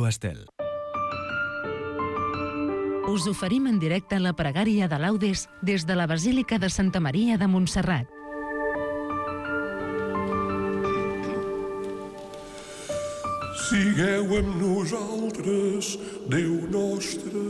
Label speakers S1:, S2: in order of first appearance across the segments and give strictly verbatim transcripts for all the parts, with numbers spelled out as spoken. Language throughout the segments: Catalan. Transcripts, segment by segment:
S1: Ràdio Estel.
S2: Us oferim en directe la pregària de Laudes des de la Basílica de Santa Maria de Montserrat.
S3: Sigueu amb nosaltres, Déu nostre.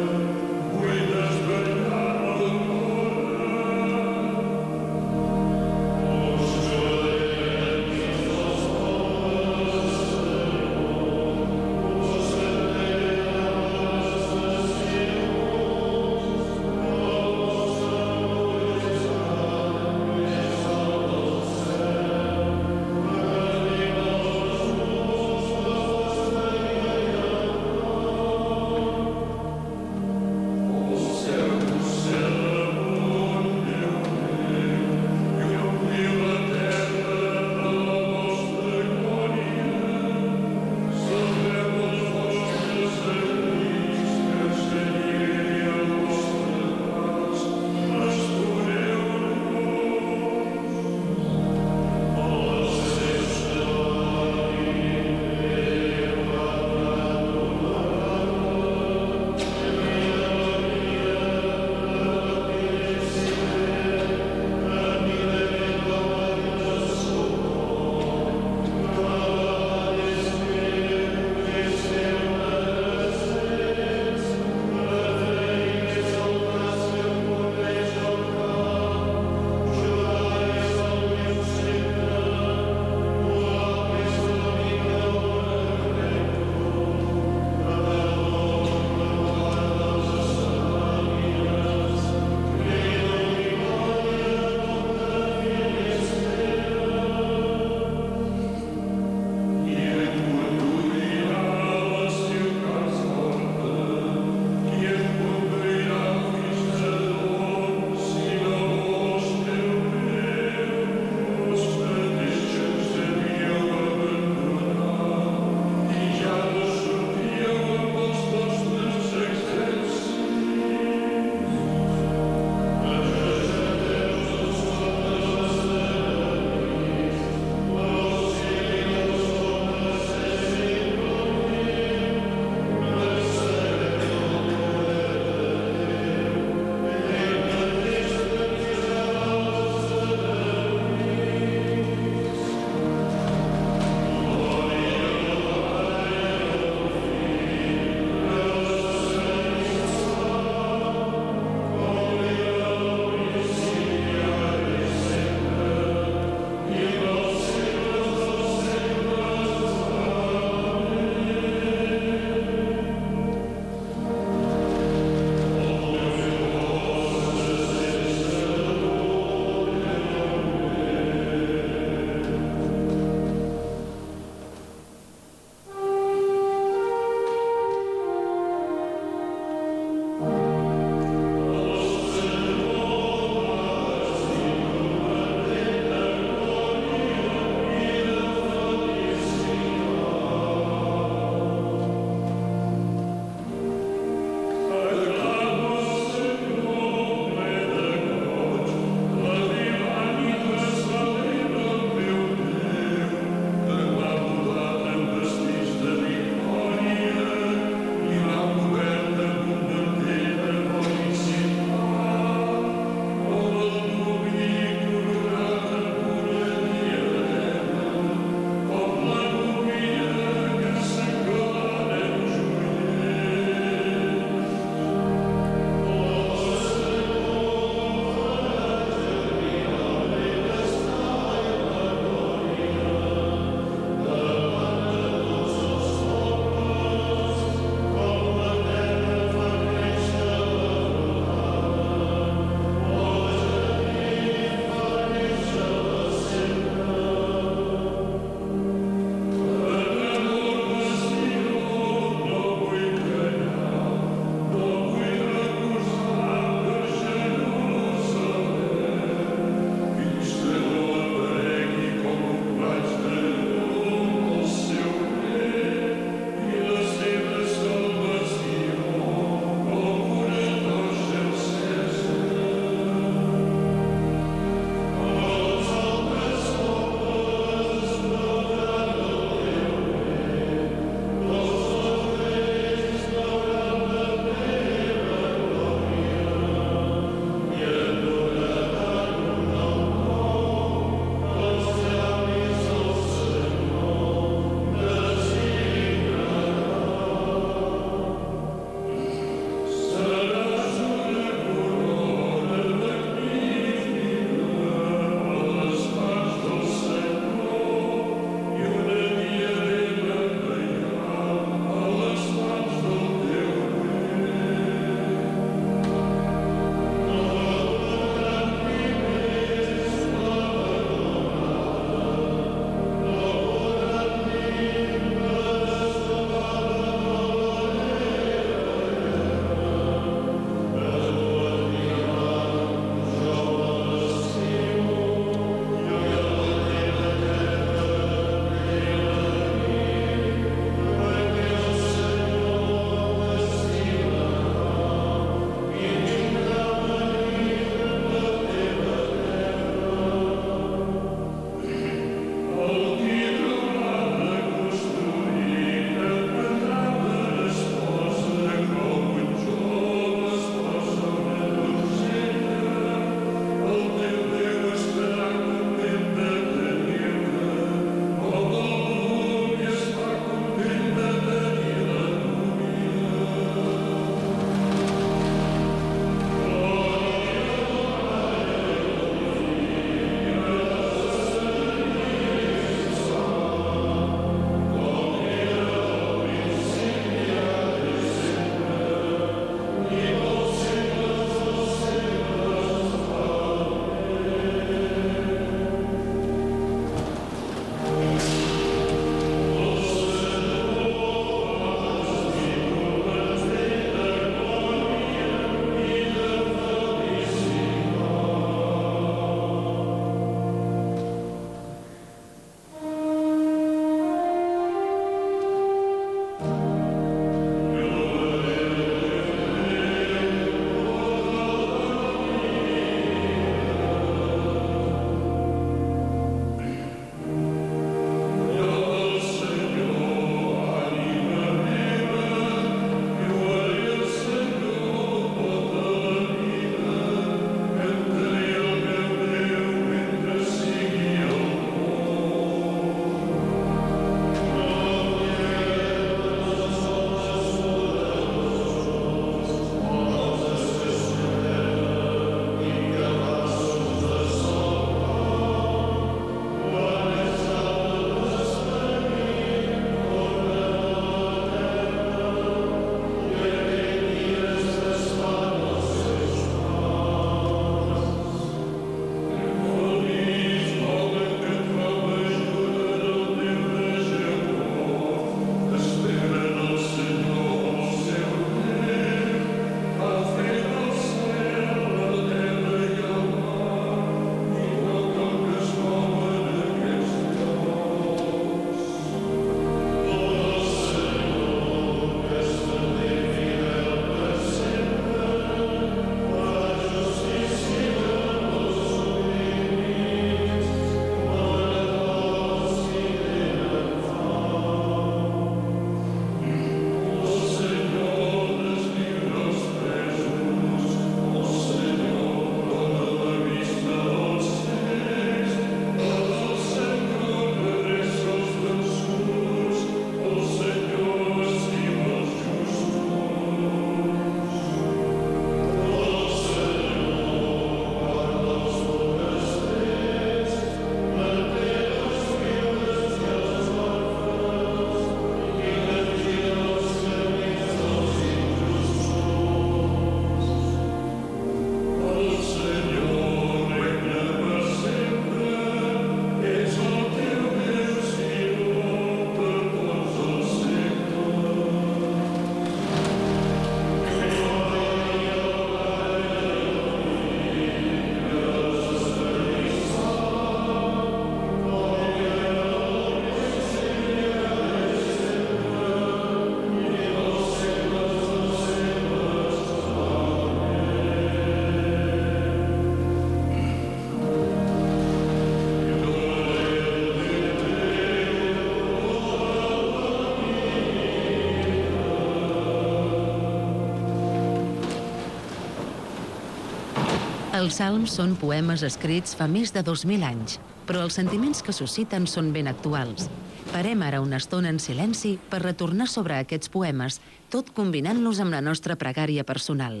S2: Els salms són poemes escrits fa més de dos mil anys, però els sentiments que susciten són ben actuals. Parem ara una estona en silenci per retornar sobre aquests poemes, tot combinant-los amb la nostra pregària personal.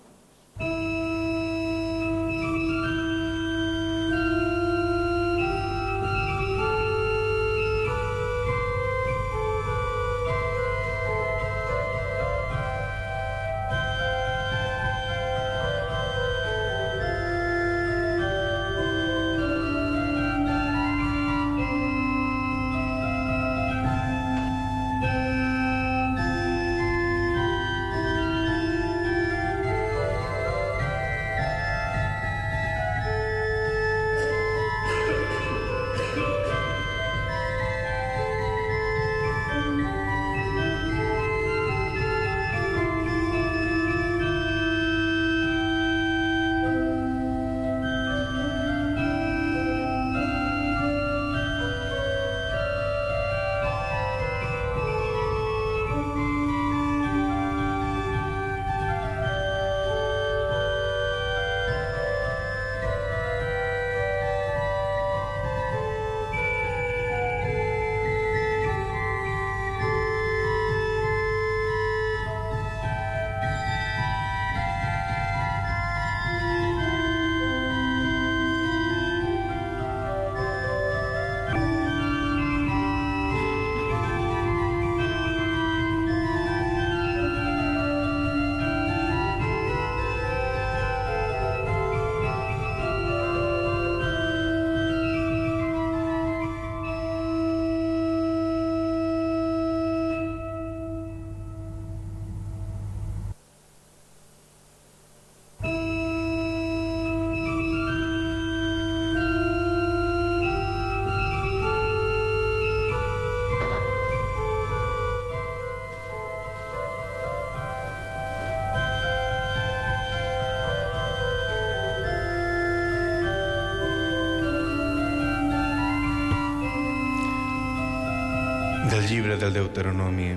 S1: Del llibre del Deuteronomi.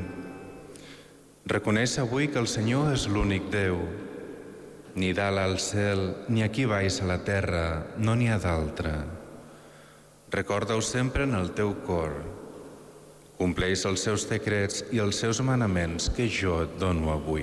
S1: Reconeix avui que el Senyor és l'únic Déu. Ni dalt al cel, ni aquí baix a la terra, no n'hi ha d'altre. Recorda-ho sempre en el teu cor. Compleix els seus decrets i els seus manaments que jo et dono avui.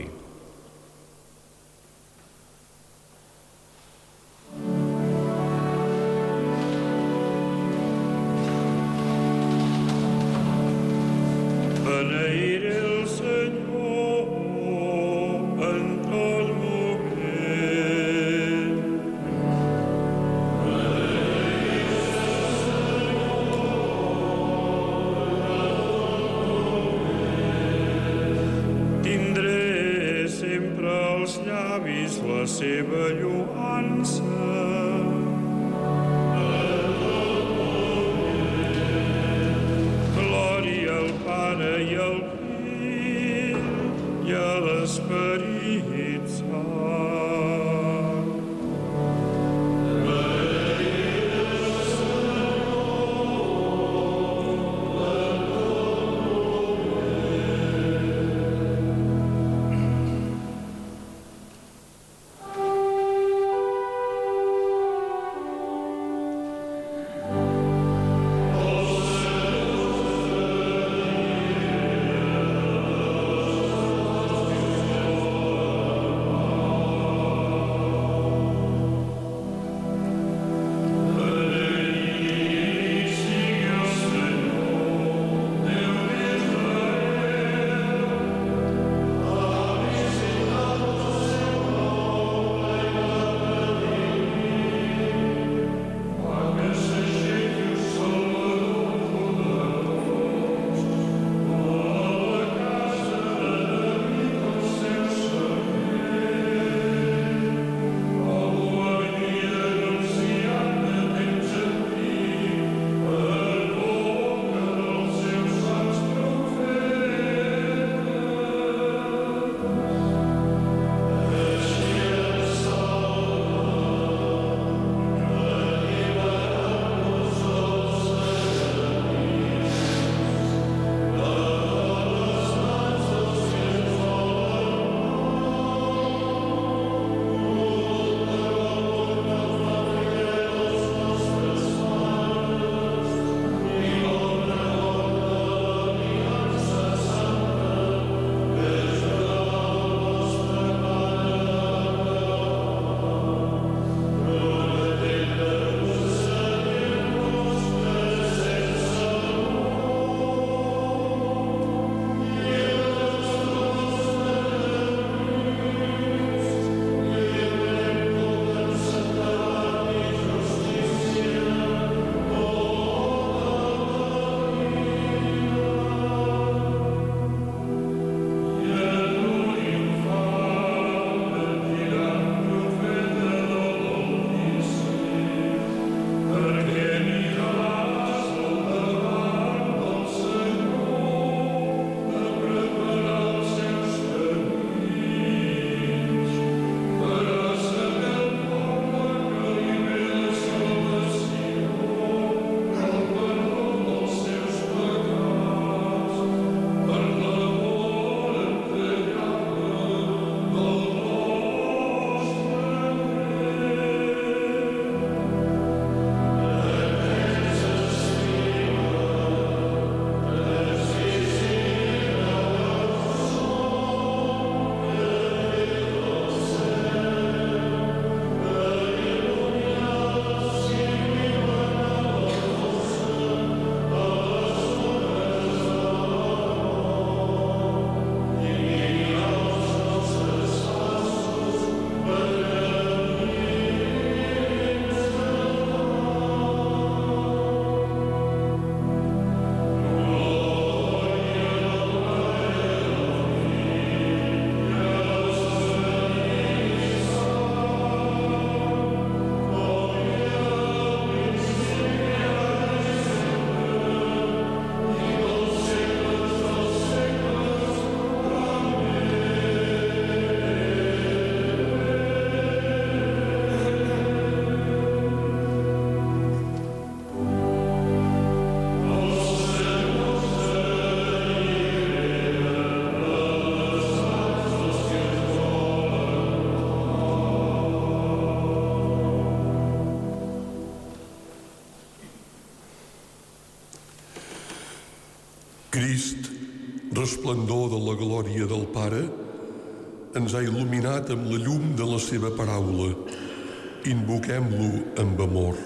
S3: resplendor de la glòria del Pare, ens ha il·luminat amb la llum de la seva paraula. Invoquem-lo amb amor.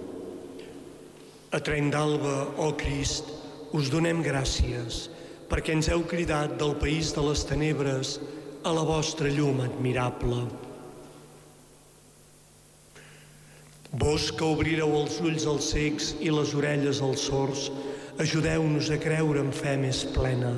S4: A tren d'alba, ó Crist, us donem gràcies, perquè ens heu cridat del país de les tenebres a la vostra llum admirable. Vós que obrireu els ulls als cecs i les orelles als sords, ajudeu-nos a creure en fe més plena.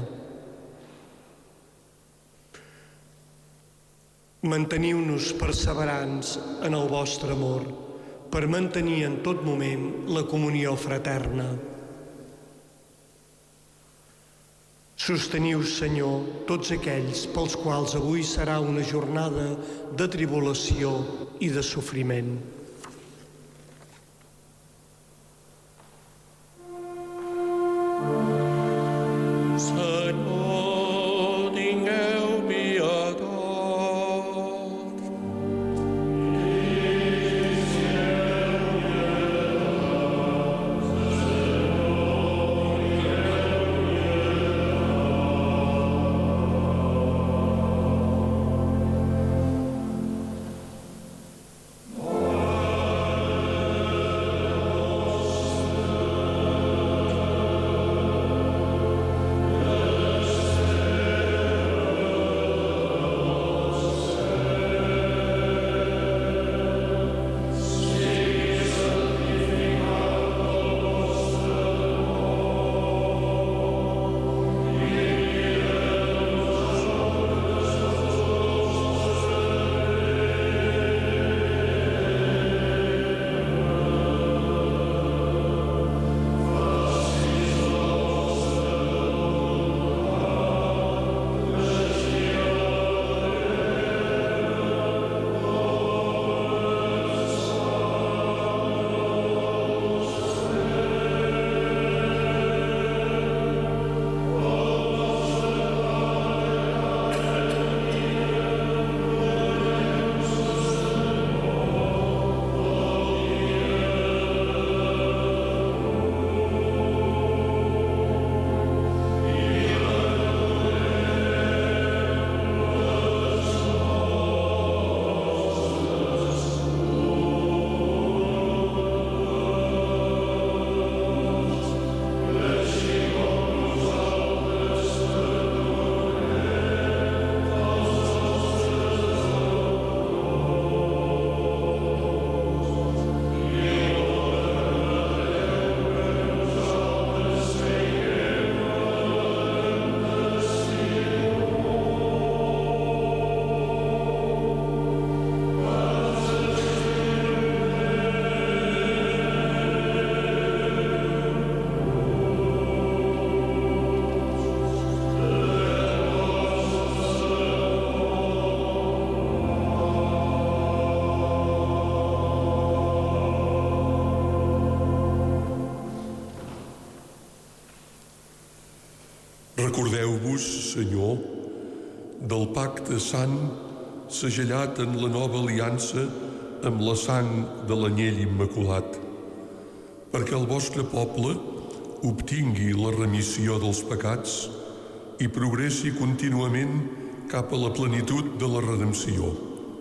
S4: Manteniu-nos perseverants en el vostre amor, per mantenir en tot moment la comunió fraterna. Sosteniu, Senyor, tots aquells pels quals avui serà una jornada de tribulació i de sofriment.
S3: Senyor, tingueu pietat. Recordeu-vos, Senyor, del pacte sant segellat en la nova aliança amb la sang de l'anyell immaculat, perquè el vostre poble obtingui la remissió dels pecats i progressi contínuament cap a la plenitud de la redempció.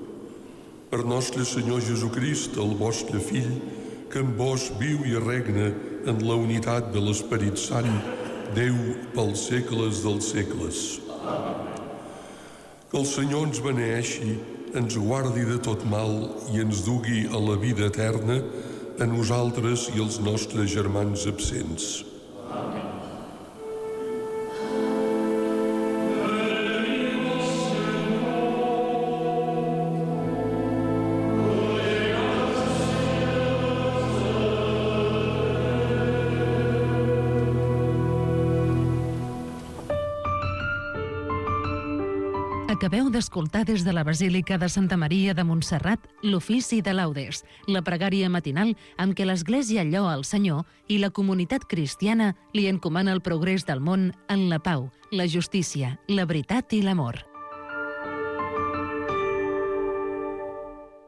S3: Per nostre Senyor Jesucrist, el vostre Fill, que amb vos viu i regna en la unitat de l'Esperit Sant, Déu pels segles dels segles. Que el Senyor ens beneeixi, ens guardi de tot mal i ens dugui a la vida eterna a nosaltres i els nostres germans absents.
S2: Acabeu d'escoltar des de la Basílica de Santa Maria de Montserrat l'ofici de laudes, la pregària matinal amb què l'Església lloa al Senyor i la comunitat cristiana li encomana el progrés del món en la pau, la justícia, la veritat i l'amor.